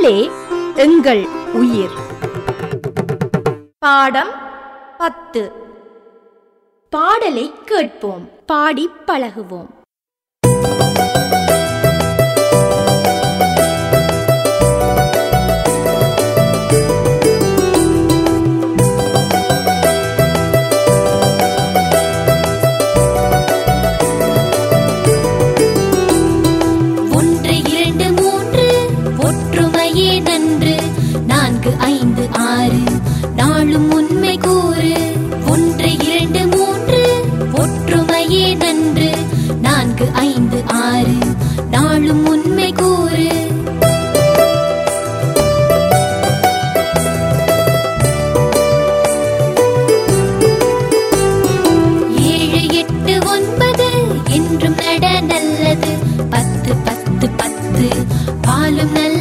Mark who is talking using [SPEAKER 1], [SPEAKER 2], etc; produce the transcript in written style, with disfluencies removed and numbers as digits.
[SPEAKER 1] தமிழே எங்கள் உயிர். பாடம் 10. பாடலை கேட்போம், பாடி பழகுவோம்.
[SPEAKER 2] நாளும் உண்மை கூறு. 1 2 3 ஒற்றுமையே நன்று. 4 5 6 நாளும் உண்மை கூறு. 7 8 9 என்றும் நட நல்லது. 10 10 10 பாலும் நல்ல